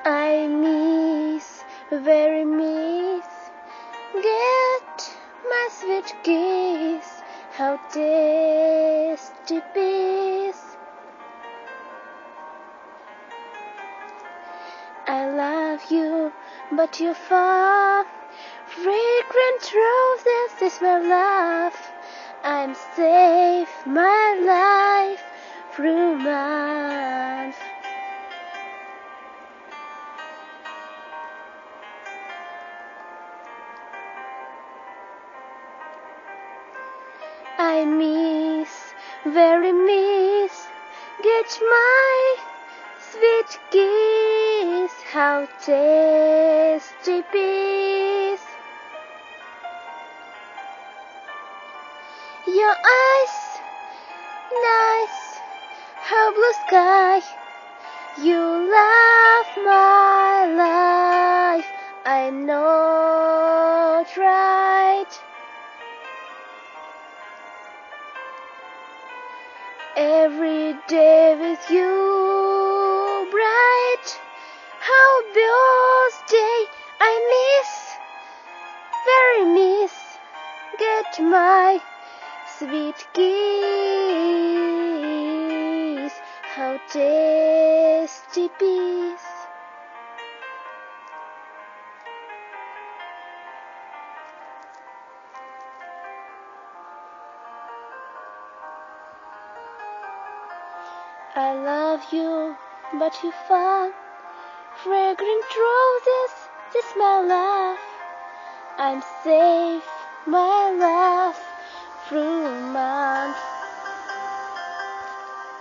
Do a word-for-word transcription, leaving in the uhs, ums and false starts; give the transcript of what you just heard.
I miss, very miss, get my sweet kiss, how tasty peace. I love you, but you're far. Fragrant roses is my love. I'm safe, my life through months. I miss, very miss, get my sweet kiss, how tasty peace. Your eyes, nice, how blue sky. You love my life, I know it right. Every day with you, bright, how birthday I miss, very miss, get my sweet kiss, how tasty peace. I love you, but you far. Fragrant roses, this my love. I'm safe, my love, through months.